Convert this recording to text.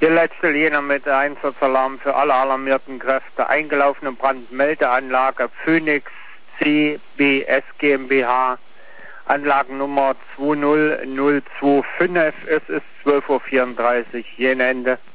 Hier letzte Jena mit Einsatzalarm für alle alarmierten Kräfte. Eingelaufene Brandmeldeanlage Phoenix CBS GmbH. Anlagennummer 20025. Es ist 12:34 Uhr. Jena Ende.